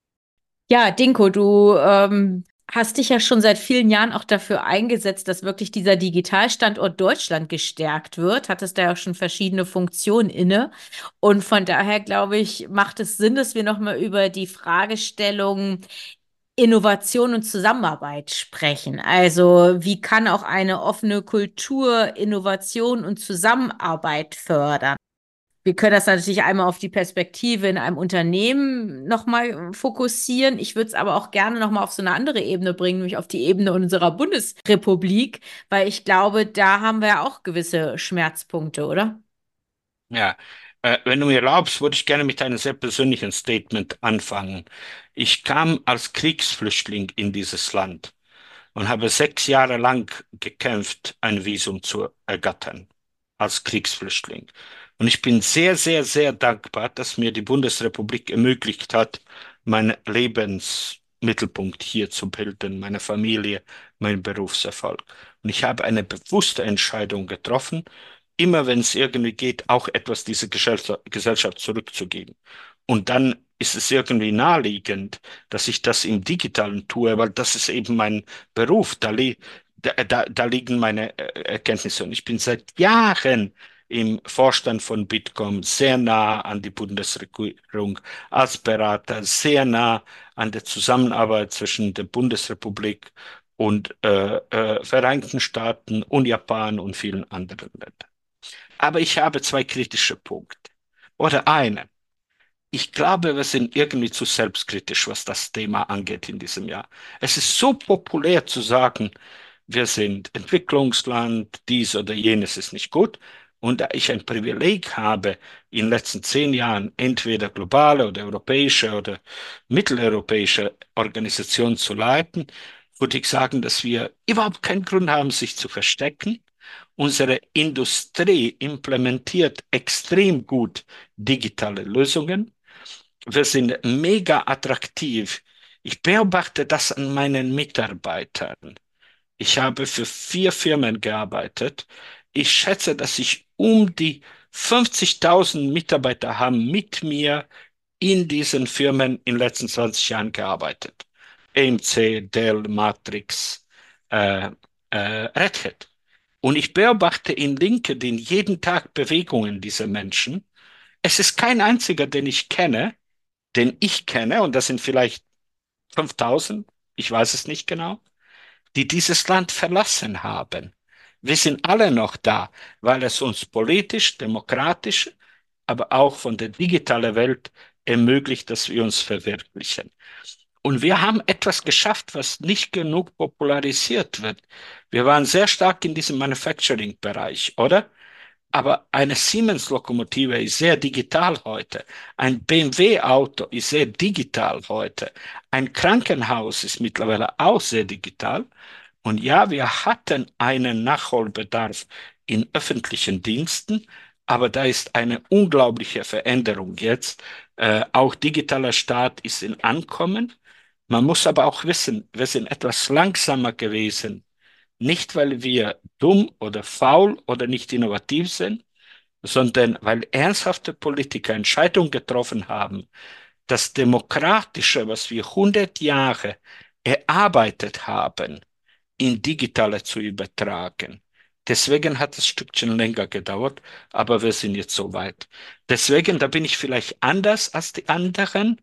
Ja, Dinko, du hast dich ja schon seit vielen Jahren auch dafür eingesetzt, dass wirklich dieser Digitalstandort Deutschland gestärkt wird. Hattest da ja auch schon verschiedene Funktionen inne. Und von daher, glaube ich, macht es Sinn, dass wir nochmal über die Fragestellung Innovation und Zusammenarbeit sprechen. Also, wie kann auch eine offene Kultur Innovation und Zusammenarbeit fördern? Wir können das natürlich einmal auf die Perspektive in einem Unternehmen nochmal fokussieren. Ich würde es aber auch gerne nochmal auf so eine andere Ebene bringen, nämlich auf die Ebene unserer Bundesrepublik, weil ich glaube, da haben wir ja auch gewisse Schmerzpunkte, oder? Ja, wenn du mir erlaubst, würde ich gerne mit einem sehr persönlichen Statement anfangen. Ich kam als Kriegsflüchtling in dieses Land und habe 6 Jahre lang gekämpft, ein Visum zu ergattern, als Kriegsflüchtling. Und ich bin sehr, sehr, sehr dankbar, dass mir die Bundesrepublik ermöglicht hat, meinen Lebensmittelpunkt hier zu bilden, meine Familie, mein Berufserfolg. Und ich habe eine bewusste Entscheidung getroffen, immer wenn es irgendwie geht, auch etwas dieser Gesellschaft zurückzugeben. Und dann ist es irgendwie naheliegend, dass ich das im Digitalen tue, weil das ist eben mein Beruf. Da liegen meine Erkenntnisse. Und ich bin seit Jahren im Vorstand von Bitkom, sehr nah an die Bundesregierung als Berater, sehr nah an der Zusammenarbeit zwischen der Bundesrepublik und Vereinigten Staaten und Japan und vielen anderen Ländern. Aber ich habe zwei kritische Punkte. Oder einen. Ich glaube, wir sind irgendwie zu selbstkritisch, was das Thema angeht in diesem Jahr. Es ist so populär zu sagen, wir sind Entwicklungsland, dies oder jenes ist nicht gut. Und da ich ein Privileg habe, in den letzten 10 Jahren entweder globale oder europäische oder mitteleuropäische Organisationen zu leiten, würde ich sagen, dass wir überhaupt keinen Grund haben, sich zu verstecken. Unsere Industrie implementiert extrem gut digitale Lösungen. Wir sind mega attraktiv. Ich beobachte das an meinen Mitarbeitern. Ich habe für 4 Firmen gearbeitet. Ich schätze, dass ich um die 50.000 Mitarbeiter haben mit mir in diesen Firmen in den letzten 20 Jahren gearbeitet. EMC, Dell, Matrix, äh, Red Hat. Und ich beobachte in LinkedIn jeden Tag Bewegungen dieser Menschen. Es ist kein einziger, den ich kenne, und das sind vielleicht 5.000, ich weiß es nicht genau, die dieses Land verlassen haben. Wir sind alle noch da, weil es uns politisch, demokratisch, aber auch von der digitalen Welt ermöglicht, dass wir uns verwirklichen. Und wir haben etwas geschafft, was nicht genug popularisiert wird. Wir waren sehr stark in diesem Manufacturing-Bereich, oder? Aber eine Siemens-Lokomotive ist sehr digital heute. Ein BMW-Auto ist sehr digital heute. Ein Krankenhaus ist mittlerweile auch sehr digital. Und ja, wir hatten einen Nachholbedarf in öffentlichen Diensten, aber da ist eine unglaubliche Veränderung jetzt. Auch digitaler Staat ist in Ankommen. Man muss aber auch wissen, wir sind etwas langsamer gewesen, nicht weil wir dumm oder faul oder nicht innovativ sind, sondern weil ernsthafte Politiker Entscheidungen getroffen haben, das Demokratische, was wir 100 Jahre erarbeitet haben, in digitale zu übertragen. Deswegen hat es ein Stückchen länger gedauert, aber wir sind jetzt so weit. Deswegen, da bin ich vielleicht anders als die anderen.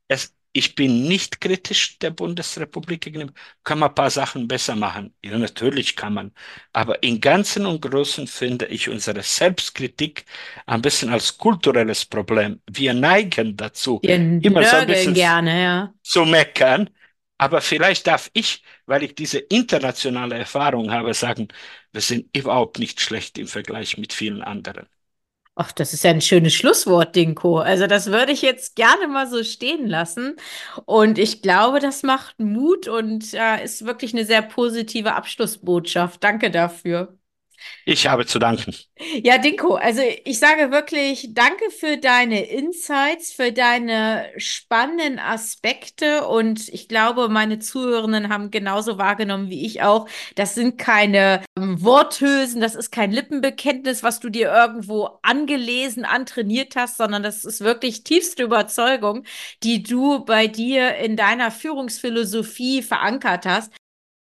Ich bin nicht kritisch der Bundesrepublik gegenüber. Kann man ein paar Sachen besser machen? Ja, natürlich kann man. Aber im Ganzen und Großen finde ich unsere Selbstkritik ein bisschen als kulturelles Problem. Wir neigen dazu, Wir immer so ein nörgeln bisschen gerne, ja. zu meckern. Aber vielleicht darf ich, weil ich diese internationale Erfahrung habe, sagen, wir sind überhaupt nicht schlecht im Vergleich mit vielen anderen. Ach, das ist ja ein schönes Schlusswort, Dinko. Also das würde ich jetzt gerne mal so stehen lassen. Und ich glaube, das macht Mut und ist wirklich eine sehr positive Abschlussbotschaft. Danke dafür. Ich habe zu danken. Ja, Dinko, also ich sage wirklich danke für deine Insights, für deine spannenden Aspekte und ich glaube, meine Zuhörenden haben genauso wahrgenommen wie ich auch. Das sind keine Worthülsen, das ist kein Lippenbekenntnis, was du dir irgendwo angelesen, antrainiert hast, sondern das ist wirklich tiefste Überzeugung, die du bei dir in deiner Führungsphilosophie verankert hast.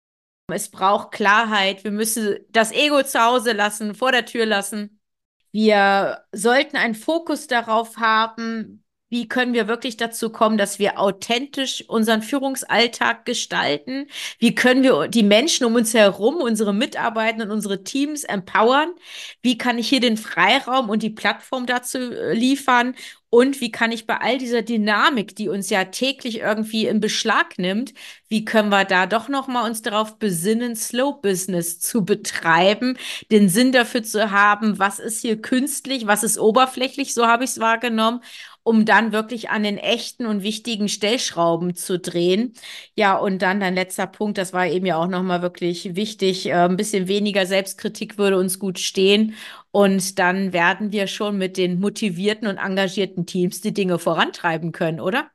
Es braucht Klarheit. Wir müssen das Ego zu Hause lassen, vor der Tür lassen. Wir sollten einen Fokus darauf haben, wie können wir wirklich dazu kommen, dass wir authentisch unseren Führungsalltag gestalten? Wie können wir die Menschen um uns herum, unsere Mitarbeitenden, unsere Teams empowern? Wie kann ich hier den Freiraum und die Plattform dazu liefern? Und wie kann ich bei all dieser Dynamik, die uns ja täglich irgendwie in Beschlag nimmt, wie können wir da doch noch mal uns darauf besinnen, Slow Business zu betreiben, den Sinn dafür zu haben, was ist hier künstlich, was ist oberflächlich, so habe ich es wahrgenommen, um dann wirklich an den echten und wichtigen Stellschrauben zu drehen. Ja, und dann dein letzter Punkt, das war eben ja auch nochmal wirklich wichtig, ein bisschen weniger Selbstkritik würde uns gut stehen. Und dann werden wir schon mit den motivierten und engagierten Teams die Dinge vorantreiben können, oder?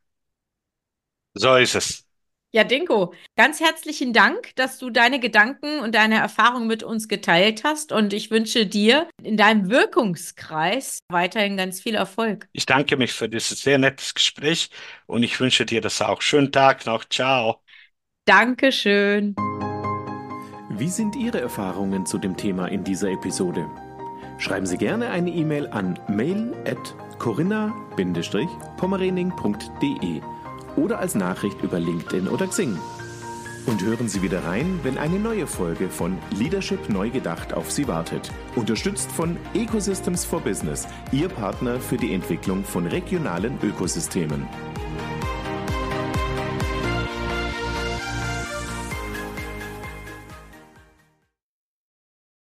So ist es. Ja, Dinko, ganz herzlichen Dank, dass du deine Gedanken und deine Erfahrungen mit uns geteilt hast. Und ich wünsche dir in deinem Wirkungskreis weiterhin ganz viel Erfolg. Ich danke mich für dieses sehr nettes Gespräch und ich wünsche dir das auch. Schönen Tag noch. Ciao. Dankeschön. Wie sind Ihre Erfahrungen zu dem Thema in dieser Episode? Schreiben Sie gerne eine E-Mail an mail@corinna-pommerening.de oder als Nachricht über LinkedIn oder Xing. Und hören Sie wieder rein, wenn eine neue Folge von Leadership neu gedacht auf Sie wartet. Unterstützt von Ecosystems for Business, Ihr Partner für die Entwicklung von regionalen Ökosystemen.